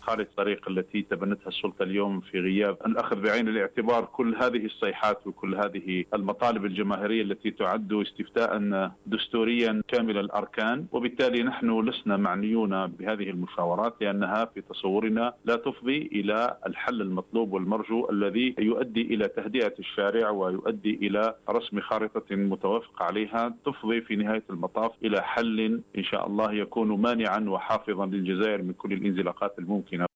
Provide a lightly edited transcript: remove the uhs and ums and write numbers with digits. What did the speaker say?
خارج الطريق التي تبنتها السلطة اليوم في غياب الأخذ بعين الاعتبار كل هذه الصيحات وكل هذه المطالب الجماهيرية التي تعد استفتاء دستوريا كامل الأركان. وبالتالي نحن لسنا معنيون بهذه المشاورات لأنها في تصورنا لا تفضي إلى الحل المطلوب والمرجو الذي يؤدي إلى تهدئة الشارع ويؤدي إلى رسم خارطة متوافق عليها تفضي في نهاية المطاف إلى حل إن شاء الله يكون مانعا وحافظا للجزائر من كل الانزلاقات الممكنة